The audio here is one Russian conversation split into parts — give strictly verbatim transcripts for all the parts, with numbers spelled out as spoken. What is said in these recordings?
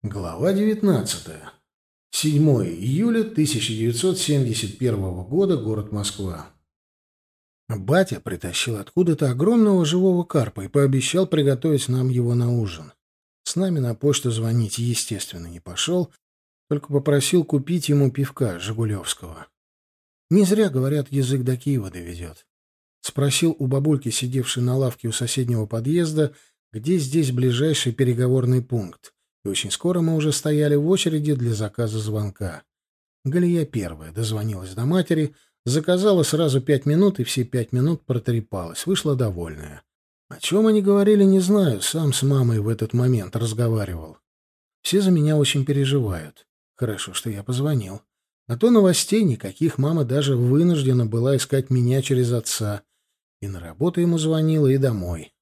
Глава девятнадцатая. седьмое июля тысяча девятьсот семьдесят первого года. Город Москва. Батя притащил откуда-то огромного живого карпа и пообещал приготовить нам его на ужин. С нами на почту звонить, естественно, не пошел, только попросил купить ему пивка жигулевского. Не зря, говорят, язык до Киева доведет. Спросил у бабульки, сидевшей на лавке у соседнего подъезда, где здесь ближайший переговорный пункт. И очень скоро мы уже стояли в очереди для заказа звонка. Галия первая дозвонилась до матери, заказала сразу пять минут, и все пять минут протрепалась, вышла довольная. О чем они говорили, не знаю, сам с мамой в этот момент разговаривал. Все за меня очень переживают. Хорошо, что я позвонил. А то новостей никаких, мама даже вынуждена была искать меня через отца. И на работу ему звонила, и домой.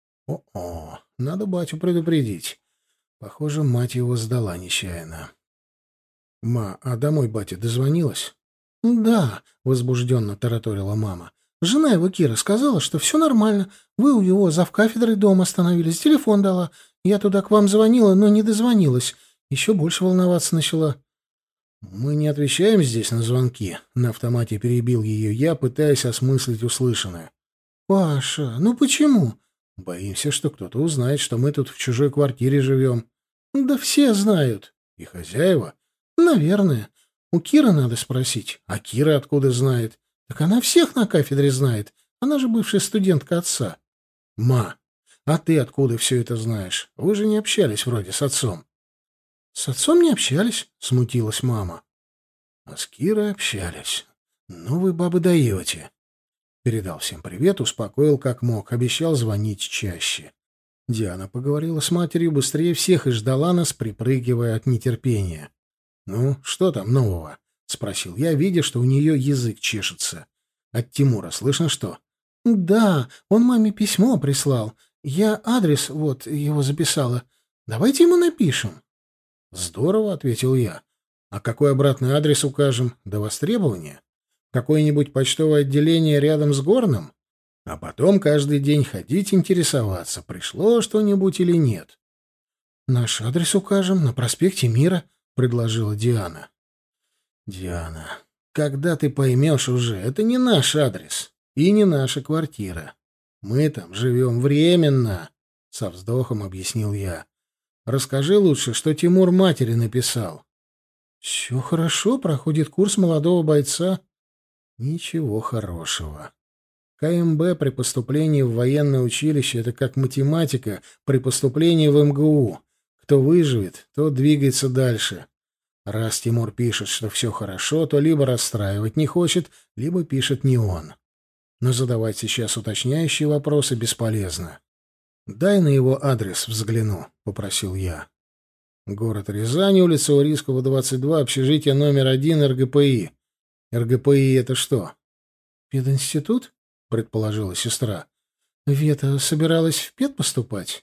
О-о, надо батю предупредить. Похоже, мать его сдала нечаянно. «Ма, а домой батя дозвонилась?» «Да», — возбужденно тараторила мама. «Жена его, Кира, сказала, что все нормально. Вы у его завкафедрой дома остановились, телефон дала. Я туда к вам звонила, но не дозвонилась. Еще больше волноваться начала». «Мы не отвечаем здесь на звонки», — на автомате перебил ее я, пытаясь осмыслить услышанное. «Паша, ну почему?» «Боимся, что кто-то узнает, что мы тут в чужой квартире живем». «Да все знают». «И хозяева?» «Наверное. У Киры надо спросить. А Кира откуда знает?» «Так она всех на кафедре знает. Она же бывшая студентка отца». «Ма, а ты откуда все это знаешь? Вы же не общались вроде с отцом». «С отцом не общались», — смутилась мама. «А с Кирой общались. Ну вы, бабы, даете». Передал всем привет, успокоил как мог, обещал звонить чаще. Диана поговорила с матерью быстрее всех и ждала нас, припрыгивая от нетерпения. «Ну, что там нового?» — спросил я, видя, что у нее язык чешется. «От Тимура слышно что?» «Да, он маме письмо прислал. Я адрес вот его записала. Давайте ему напишем». «Здорово», — ответил я. «А какой обратный адрес укажем? До востребования? Какое-нибудь почтовое отделение рядом с Горным? А потом каждый день ходить интересоваться, пришло что-нибудь или нет». «Наш адрес укажем на проспекте Мира», — предложила Диана. «Диана, когда ты поймешь уже, это не наш адрес и не наша квартира. Мы там живем временно», — со вздохом объяснил я. «Расскажи лучше, что Тимур матери написал». «Все хорошо, проходит курс молодого бойца». «Ничего хорошего. КМБ при поступлении в военное училище — это как математика при поступлении в МГУ. Кто выживет, тот двигается дальше. Раз Тимур пишет, что все хорошо, то либо расстраивать не хочет, либо пишет не он. Но задавать сейчас уточняющие вопросы бесполезно. «Дай на его адрес взгляну», — попросил я. «Город Рязань, улица Урицкого, двадцать два, общежитие номер один, РГПИ». «РГПИ — это что?» «Пединститут?» — предположила сестра. «Вета собиралась в пед поступать?»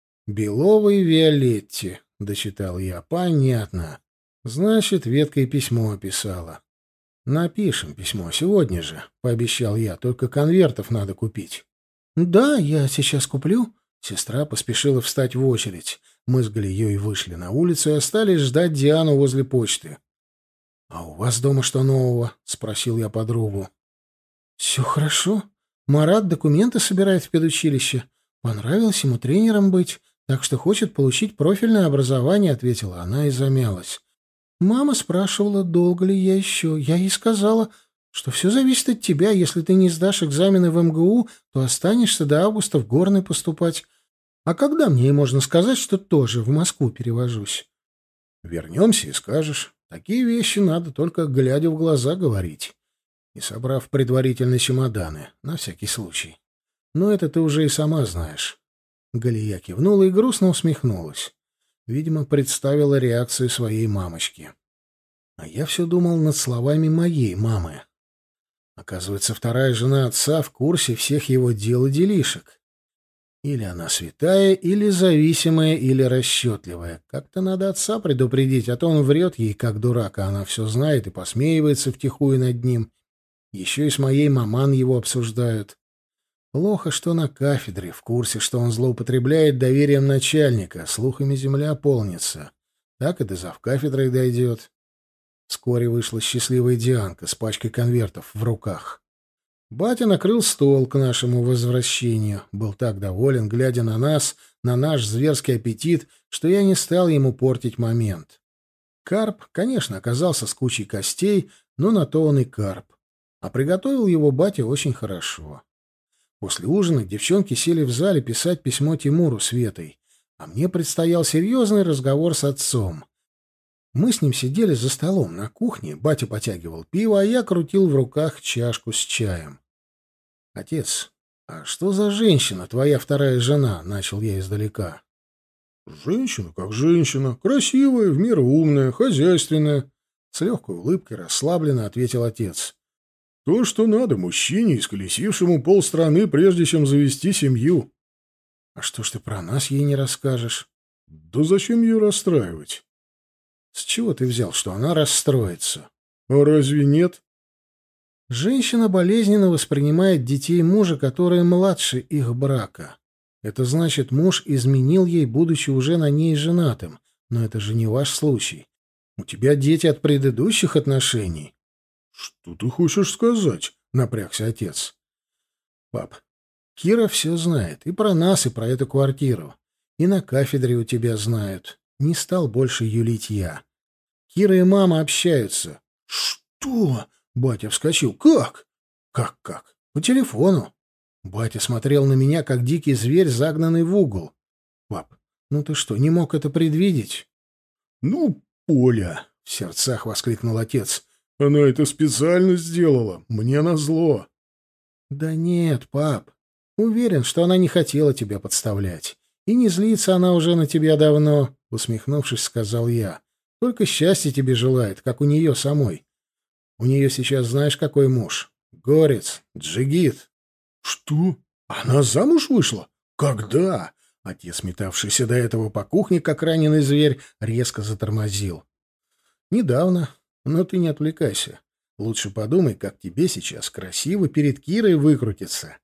«Беловой Виолетте», — дочитал я. «Понятно. Значит, Ветка и письмо описала». «Напишем письмо сегодня же», — пообещал я. «Только конвертов надо купить». «Да, я сейчас куплю». Сестра поспешила встать в очередь. Мы с Галией вышли на улицу и остались ждать Диану возле почты. «А у вас дома что нового?» — спросил я подругу. «Все хорошо. Марат документы собирает в педучилище. Понравилось ему тренером быть, так что хочет получить профильное образование», — ответила она и замялась. «Мама спрашивала, долго ли я еще. Я ей сказала, что все зависит от тебя. Если ты не сдашь экзамены в МГУ, то останешься до августа в Горный поступать. А когда мне ей можно сказать, что тоже в Москву перевожусь?» «Вернемся и скажешь. Такие вещи надо только глядя в глаза говорить. И собрав предварительно чемоданы, на всякий случай. Но это ты уже и сама знаешь». Галия кивнула и грустно усмехнулась. Видимо, представила реакцию своей мамочки. А я все думал над словами моей мамы. Оказывается, вторая жена отца в курсе всех его дел и делишек. Или она святая, или зависимая, или расчетливая. Как-то надо отца предупредить, а то он врет ей, как дурак, а она все знает и посмеивается втихую над ним. Еще и с моей маман его обсуждают. Плохо, что на кафедре, в курсе, что он злоупотребляет доверием начальника, слухами земля полнится. Так и до завкафедрой дойдет. Вскоре вышла счастливая Дианка с пачкой конвертов в руках. Батя накрыл стол к нашему возвращению. Был так доволен, глядя на нас, на наш зверский аппетит, что я не стал ему портить момент. Карп, конечно, оказался с кучей костей, но на то он и карп. А приготовил его батя очень хорошо. После ужина девчонки сели в зале писать письмо Тимуру с Ветой, а мне предстоял серьезный разговор с отцом. Мы с ним сидели за столом на кухне, батя потягивал пиво, а я крутил в руках чашку с чаем. — Отец, а что за женщина, твоя вторая жена? — начал я издалека. — Женщина как женщина, красивая, в меру умная, хозяйственная. С легкой улыбкой расслабленно ответил отец. — То, что надо мужчине, исколесившему полстраны, прежде чем завести семью. — А что ж ты про нас ей не расскажешь? — Да зачем ее расстраивать? — С чего ты взял, что она расстроится? — А разве нет? Женщина болезненно воспринимает детей мужа, которые младше их брака. Это значит, муж изменил ей, будучи уже на ней женатым. Но это же не ваш случай. У тебя дети от предыдущих отношений. — Что ты хочешь сказать? — напрягся отец. — Пап, Кира все знает. И про нас, и про эту квартиру. И на кафедре у тебя знают. Не стал больше юлить я. Кира и мама общаются. — Что? — батя вскочил. — Как? — Как-как? — По телефону. Батя смотрел на меня, как дикий зверь, загнанный в угол. — Пап, ну ты что, не мог это предвидеть? — Ну, Поля! — в сердцах воскликнул отец. — Она это специально сделала. Мне назло. — Да нет, пап. Уверен, что она не хотела тебя подставлять. И не злится она уже на тебя давно, — усмехнувшись, сказал я. — Только счастья тебе желает, как у нее самой. У нее сейчас знаешь, какой муж? Горец, джигит. — Что? Она замуж вышла? Когда? Отец, метавшийся до этого по кухне, как раненый зверь, резко затормозил. — Недавно. Но ты не отвлекайся. Лучше подумай, как тебе сейчас красиво перед Кирой выкрутиться.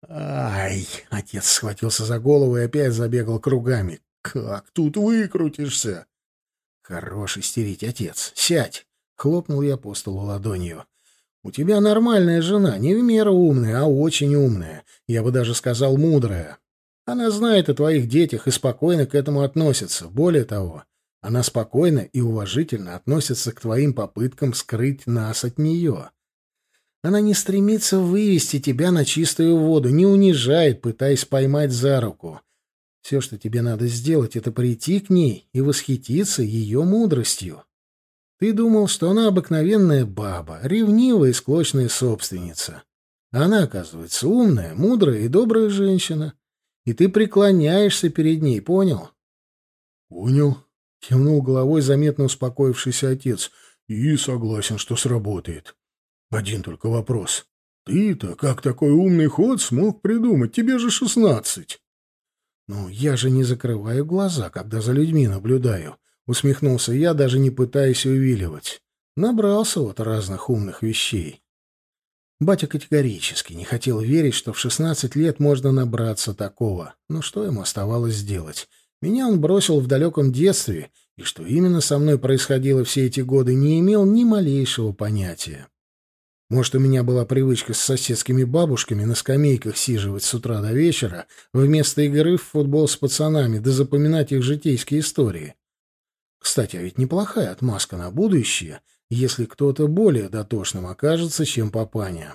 Ай! Отец схватился за голову и опять забегал кругами. Как тут выкрутишься? Хорош истерить, отец. Сядь! Хлопнул я по столу ладонью. У тебя нормальная жена, не в меру умная, а очень умная. Я бы даже сказал, мудрая. Она знает о твоих детях и спокойно к этому относится. Более того, она спокойно и уважительно относится к твоим попыткам скрыть нас от нее. Она не стремится вывести тебя на чистую воду, не унижает, пытаясь поймать за руку. Все, что тебе надо сделать, это прийти к ней и восхититься ее мудростью. Ты думал, что она обыкновенная баба, ревнивая и склочная собственница. А она, оказывается, умная, мудрая и добрая женщина. И ты преклоняешься перед ней, понял? — Понял, — кивнул головой заметно успокоившийся отец. — И согласен, что сработает. Один только вопрос. Ты-то как такой умный ход смог придумать? Тебе же шестнадцать. — Ну, я же не закрываю глаза, когда за людьми наблюдаю. Усмехнулся я, даже не пытаясь увиливать. Набрался вот разных умных вещей. Батя категорически не хотел верить, что в шестнадцать лет можно набраться такого. Но что ему оставалось сделать? Меня он бросил в далеком детстве, и что именно со мной происходило все эти годы, не имел ни малейшего понятия. Может, у меня была привычка с соседскими бабушками на скамейках сиживать с утра до вечера, вместо игры в футбол с пацанами, да запоминать их житейские истории. Кстати, а ведь неплохая отмазка на будущее, если кто-то более дотошным окажется, чем папаня.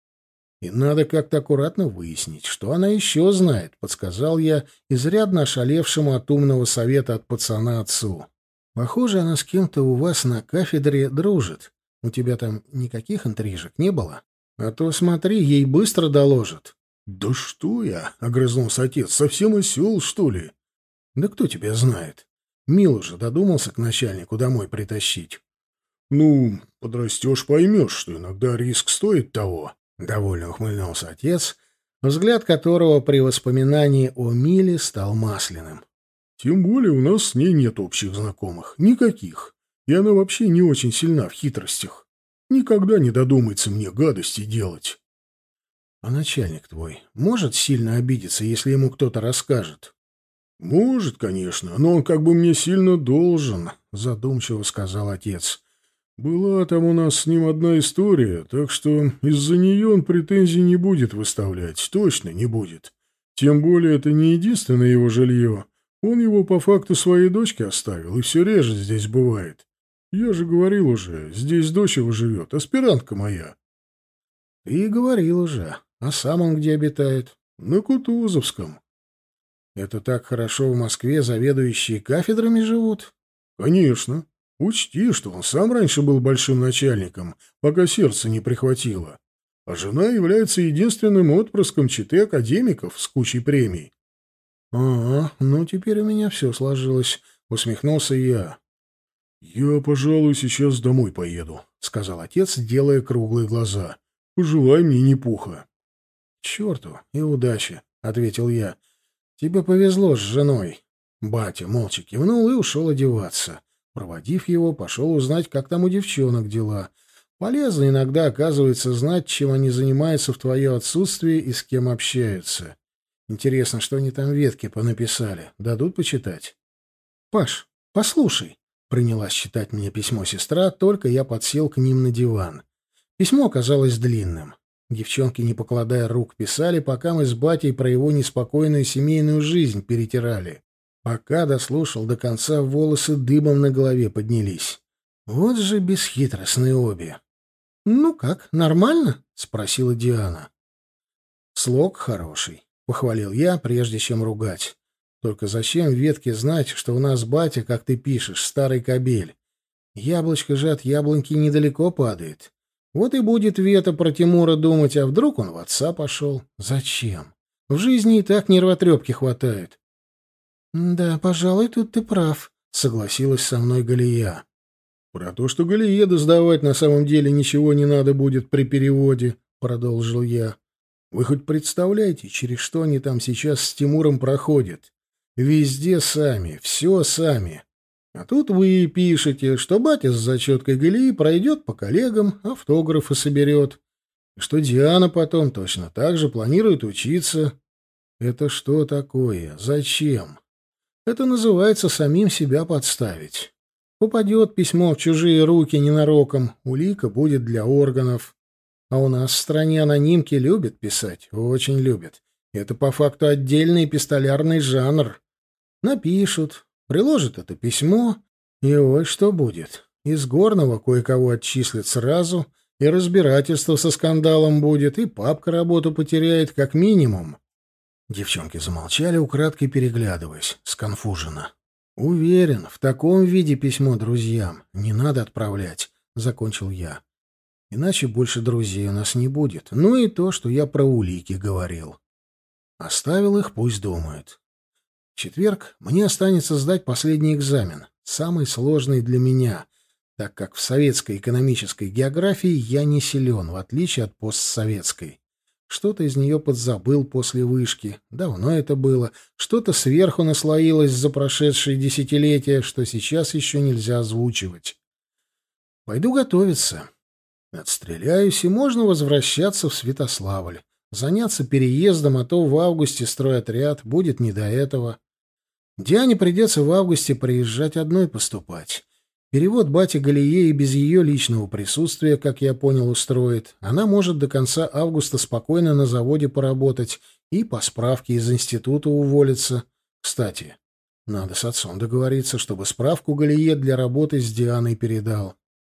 И надо как-то аккуратно выяснить, что она еще знает, подсказал я изрядно ошалевшему от умного совета от пацана отцу. Похоже, она с кем-то у вас на кафедре дружит. У тебя там никаких интрижек не было? А то, смотри, ей быстро доложат. — Да что я? — огрызнулся отец. — Совсем осел, что ли? — Да кто тебя знает? Милу же додумался к начальнику домой притащить. — Ну, подрастешь, поймешь, что иногда риск стоит того. Довольно ухмыльнулся отец, взгляд которого при воспоминании о Миле стал масляным. — Тем более у нас с ней нет общих знакомых. Никаких. И она вообще не очень сильна в хитростях. Никогда не додумается мне гадости делать. — А начальник твой может сильно обидеться, если ему кто-то расскажет? — Может, конечно, но он как бы мне сильно должен, — задумчиво сказал отец. «Была там у нас с ним одна история, так что из-за нее он претензий не будет выставлять, точно не будет. Тем более это не единственное его жилье. Он его по факту своей дочке оставил, и все реже здесь бывает. Я же говорил уже, здесь дочь его живет, аспирантка моя». «Ты говорил уже. А сам он где обитает?» «На Кутузовском». «Это так хорошо в Москве заведующие кафедрами живут?» «Конечно. Учти, что он сам раньше был большим начальником, пока сердце не прихватило. А жена является единственным отпрыском четы академиков с кучей премий». «А, ну теперь у меня все сложилось», — усмехнулся я. «Я, пожалуй, сейчас домой поеду», — сказал отец, делая круглые глаза. «Пожелай мне ни пуха». «К черту и удачи», — ответил я. «Тебе повезло с женой». Батя молча кивнул и ушел одеваться. Проводив его, пошел узнать, как там у девчонок дела. Полезно иногда, оказывается, знать, чем они занимаются в твое отсутствие и с кем общаются. Интересно, что они там ветки понаписали. Дадут почитать? «Паш, послушай», — принялась читать мне письмо сестра, только я подсел к ним на диван. Письмо оказалось длинным. Девчонки, не покладая рук, писали, пока мы с батей про его неспокойную семейную жизнь перетирали. Пока дослушал до конца, волосы дыбом на голове поднялись. Вот же бесхитростные обе. «Ну как, нормально?» — спросила Диана. «Слог хороший», — похвалил я, прежде чем ругать. «Только зачем ветке знать, что у нас батя, как ты пишешь, старый кобель? Яблочко же от яблоньки недалеко падает. Вот и будет Вета про Тимура думать, а вдруг он в отца пошел? Зачем? В жизни и так нервотрепки хватает». «Да, пожалуй, тут ты прав», — согласилась со мной Галия. «Про то, что Галиеда сдавать на самом деле ничего не надо будет при переводе», — продолжил я. «Вы хоть представляете, через что они там сейчас с Тимуром проходят? Везде сами, все сами. А тут вы пишете, что батя с зачеткой Галии пройдет по коллегам, автографы соберет, и что Диана потом точно так же планирует учиться. Это что такое? Зачем? Это называется самим себя подставить. Попадет письмо в чужие руки ненароком, улика будет для органов. А у нас в стране анонимки любят писать, очень любят. Это по факту отдельный эпистолярный жанр. Напишут, приложат это письмо, и ой, что будет. Из горного кое-кого отчислят сразу, и разбирательство со скандалом будет, и папка работу потеряет как минимум. Девчонки замолчали, украдкой переглядываясь, сконфуженно. «Уверен, в таком виде письмо друзьям не надо отправлять», — закончил я. «Иначе больше друзей у нас не будет. Ну и то, что я про улики говорил. Оставил их, пусть думают. В четверг мне останется сдать последний экзамен, самый сложный для меня, так как в советской экономической географии я не силен, в отличие от постсоветской. Что-то из нее подзабыл после вышки. Давно это было. Что-то сверху наслоилось за прошедшие десятилетия, что сейчас еще нельзя озвучивать. Пойду готовиться. Отстреляюсь, и можно возвращаться в Святославль. Заняться переездом, а то в августе стройотряд, будет не до этого. Диане придется в августе приезжать одной поступать. Перевод бати Галие и без ее личного присутствия, как я понял, устроит. Она может до конца августа спокойно на заводе поработать и по справке из института уволиться. Кстати, надо с отцом договориться, чтобы справку Галие для работы с Дианой передал.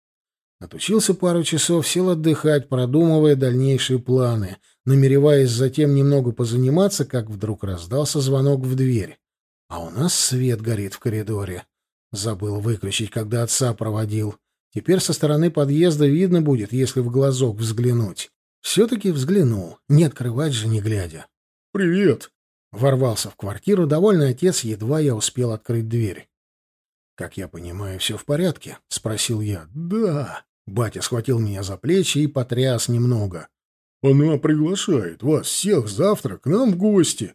Отучился пару часов, сел отдыхать, продумывая дальнейшие планы, намереваясь затем немного позаниматься, как вдруг раздался звонок в дверь. А у нас свет горит в коридоре. Забыл выключить, когда отца проводил. Теперь со стороны подъезда видно будет, если в глазок взглянуть. Все-таки взглянул, не открывать же не глядя. «Привет!» — ворвался в квартиру довольный отец, едва я успел открыть дверь. «Как я понимаю, все в порядке?» — спросил я. «Да». Батя схватил меня за плечи и потряс немного. «Она приглашает вас всех завтра к нам в гости».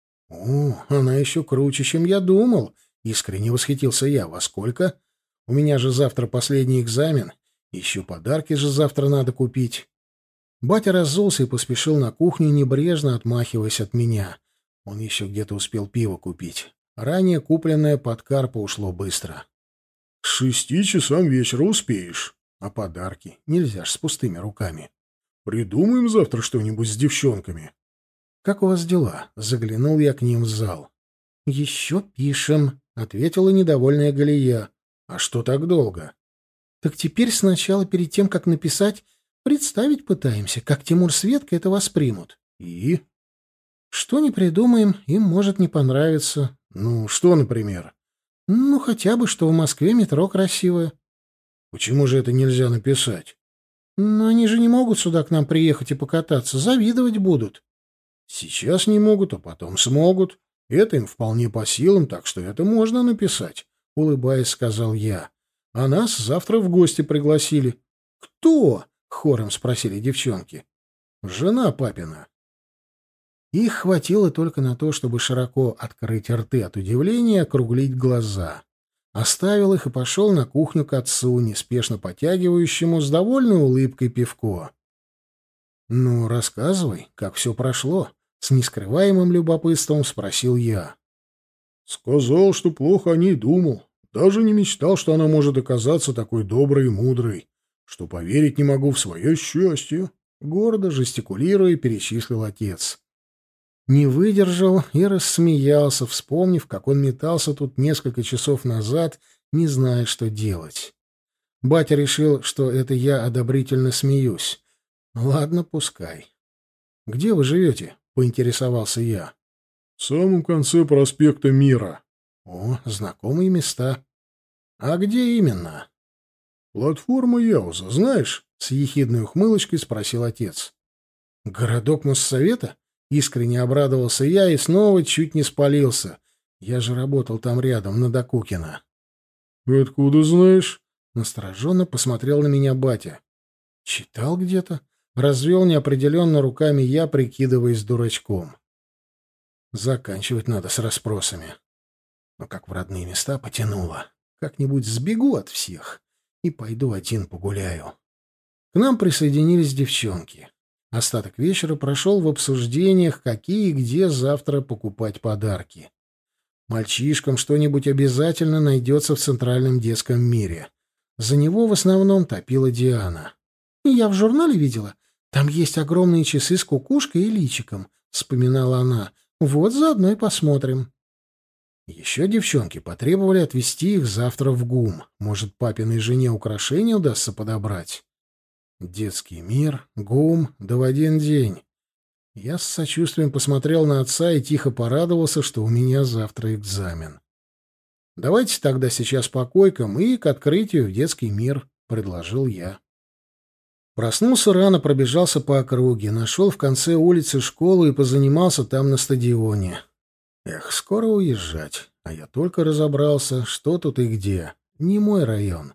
«О, она еще круче, чем я думал», — искренне восхитился я. «Во сколько? У меня же завтра последний экзамен. Еще подарки же завтра надо купить». Батя разулся и поспешил на кухню, небрежно отмахиваясь от меня. Он еще где-то успел пиво купить. Ранее купленное под карпа ушло быстро. К шести часам вечера успеешь. А подарки? Нельзя ж с пустыми руками. Придумаем завтра что-нибудь с девчонками. Как у вас дела? Заглянул я к ним в зал. Еще пишем, ответила недовольная Галия. А что так долго? Так теперь сначала, перед тем, как написать, представить пытаемся, как Тимур с Светкой это воспримут. И? Что не придумаем, им может не понравиться. Ну, что, например? Ну, хотя бы, что в Москве метро красивое. Почему же это нельзя написать? Но они же не могут сюда к нам приехать и покататься, завидовать будут. Сейчас не могут, а потом смогут. Это им вполне по силам, так что это можно написать, — улыбаясь, сказал я. А нас завтра в гости пригласили. — Кто? — хором спросили девчонки. — Жена папина. Их хватило только на то, чтобы широко открыть рты от удивления и округлить глаза. Оставил их и пошел на кухню к отцу, неспешно потягивающему с довольной улыбкой пивко. — Ну, рассказывай, как все прошло, — с нескрываемым любопытством спросил я. — Сказал, что плохо о ней думал. Даже не мечтал, что она может оказаться такой доброй и мудрой, что поверить не могу в свое счастье. Гордо жестикулируя, перечислил отец. Не выдержал и рассмеялся, вспомнив, как он метался тут несколько часов назад, не зная, что делать. Батя решил, что это я одобрительно смеюсь. Ладно, пускай. — Где вы живете? — поинтересовался я. — В самом конце проспекта Мира. — О, знакомые места. — А где именно? — Платформа Яуза, знаешь? — с ехидной ухмылочкой спросил отец. — Городок Моссовета? Искренне обрадовался я и снова чуть не спалился. Я же работал там рядом, на Докукина. — Откуда знаешь? — настороженно посмотрел на меня батя. — Читал где-то. Развел неопределенно руками я, прикидываясь дурачком. Заканчивать надо с расспросами. Но как в родные места потянуло. Как-нибудь сбегу от всех и пойду один погуляю. К нам присоединились девчонки. Остаток вечера прошел в обсуждениях, какие и где завтра покупать подарки. Мальчишкам что-нибудь обязательно найдется в Центральном детском мире. За него в основном топила Диана. «Я в журнале видела. Там есть огромные часы с кукушкой и личиком», — вспоминала она. «Вот заодно и посмотрим». Еще девчонки потребовали отвезти их завтра в ГУМ. Может, папиной жене украшения удастся подобрать. Детский мир, ГУМ, да в один день. Я с сочувствием посмотрел на отца и тихо порадовался, что у меня завтра экзамен. «Давайте тогда сейчас по койкам и к открытию в детский мир», — предложил я. Проснулся рано, пробежался по округе, нашел в конце улицы школу и позанимался там на стадионе. Эх, скоро уезжать, а я только разобрался, что тут и где. Не мой район.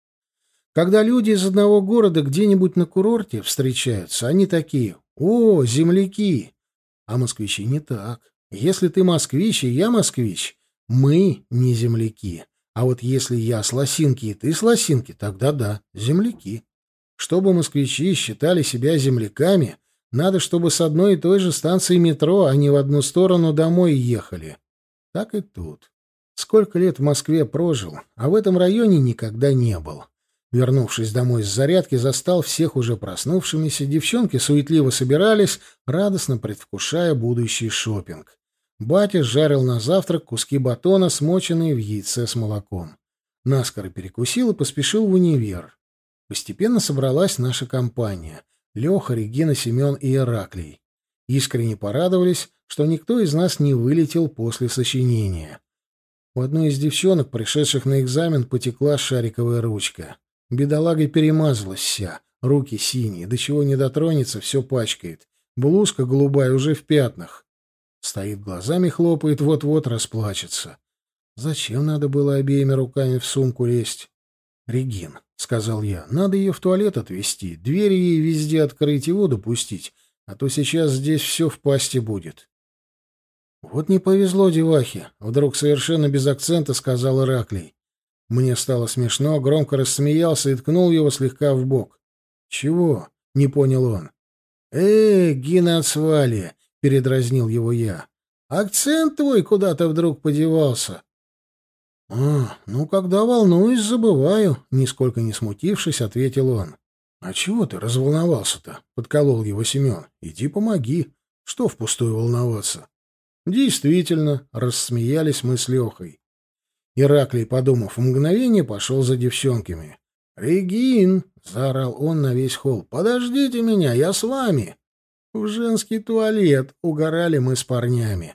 Когда люди из одного города где-нибудь на курорте встречаются, они такие: «О, земляки!» А москвичи не так. Если ты москвич и я москвич, мы не земляки. А вот если я с Лосинки и ты с Лосинки, тогда да, земляки. Чтобы москвичи считали себя земляками, надо, чтобы с одной и той же станции метро они в одну сторону домой ехали. Так и тут. Сколько лет в Москве прожил, а в этом районе никогда не был. Вернувшись домой с зарядки, застал всех уже проснувшимися, девчонки суетливо собирались, радостно предвкушая будущий шопинг. Батя жарил на завтрак куски батона, смоченные в яйце с молоком. Наскоро перекусил и поспешил в универ. Постепенно собралась наша компания. Леха, Регина, Семен и Ираклий. Искренне порадовались, что никто из нас не вылетел после сочинения. У одной из девчонок, пришедших на экзамен, потекла шариковая ручка. Бедолага перемазалась вся, руки синие, до чего не дотронется, все пачкает. Блузка голубая уже в пятнах. Стоит, глазами хлопает, вот-вот расплачется. Зачем надо было обеими руками в сумку лезть? «Регин», — сказал я, — «надо ее в туалет отвезти, двери ей везде открыть и воду пустить, а то сейчас здесь все в пасти будет». «Вот не повезло девахе», — вдруг совершенно без акцента сказал Ираклий. Мне стало смешно, громко рассмеялся и ткнул его слегка в бок. «Чего?» — не понял он. «Э, гиноцвали!» — передразнил его я. «Акцент твой куда-то вдруг подевался». «А, ну, когда волнуюсь, забываю», — нисколько не смутившись, ответил он. «А чего ты разволновался-то?» — подколол его Семен. «Иди помоги. Что впустую волноваться?» «Действительно», — рассмеялись мы с Лехой. Ираклий, подумав в мгновение, пошел за девчонками. «Регин!» — заорал он на весь холл. «Подождите меня, я с вами!» «В женский туалет!» — угорали мы с парнями.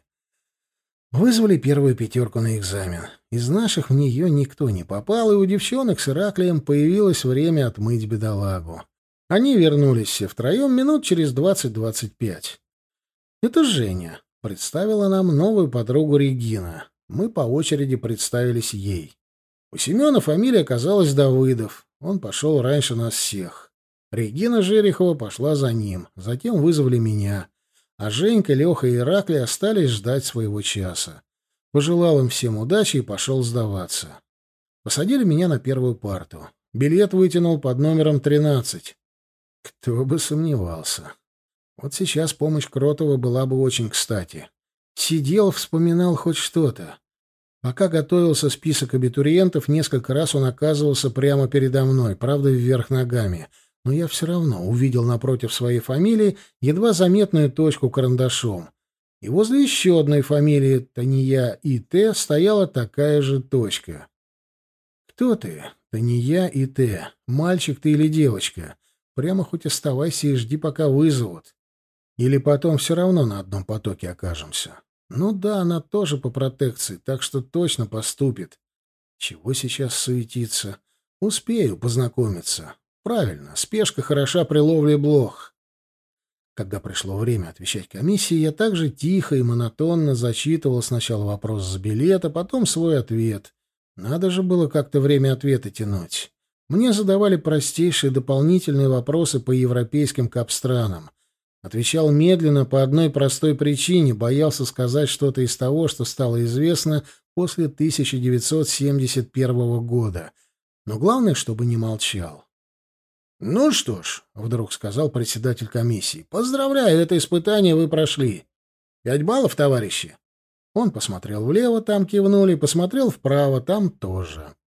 Вызвали первую пятерку на экзамен. Из наших в нее никто не попал, и у девчонок с Ираклием появилось время отмыть бедолагу. Они вернулись все втроем минут через двадцать-двадцать пять. «Это Женя», — представила нам новую подругу Регина. Мы по очереди представились ей. У Семена фамилия оказалась Давыдов. Он пошел раньше нас всех. Регина Жерехова пошла за ним. Затем вызвали меня. А Женька, Леха и Ираклий остались ждать своего часа. Пожелал им всем удачи и пошел сдаваться. Посадили меня на первую парту. Билет вытянул под номером тринадцать. Кто бы сомневался. Вот сейчас помощь Кротова была бы очень кстати. Сидел, вспоминал хоть что-то. Пока готовился список абитуриентов, несколько раз он оказывался прямо передо мной, правда, вверх ногами. Но я все равно увидел напротив своей фамилии едва заметную точку карандашом. И возле еще одной фамилии, Тания И Т, стояла такая же точка. «Кто ты, Тания И Т? Мальчик ты или девочка? Прямо хоть оставайся и жди, пока вызовут. Или потом все равно на одном потоке окажемся. Ну да, она тоже по протекции, так что точно поступит. Чего сейчас суетиться? Успею познакомиться. Правильно, спешка хороша при ловле блох». Когда пришло время отвечать комиссии, я также тихо и монотонно зачитывал сначала вопрос с билета, потом свой ответ. Надо же было как-то время ответа тянуть. Мне задавали простейшие дополнительные вопросы по европейским капстранам. Отвечал медленно по одной простой причине, боялся сказать что-то из того, что стало известно после тысяча девятьсот семьдесят первого года. Но главное, чтобы не молчал. «Ну что ж», — вдруг сказал председатель комиссии, — «поздравляю, это испытание вы прошли. Пять баллов, товарищи». Он посмотрел влево, там кивнули, посмотрел вправо, там тоже.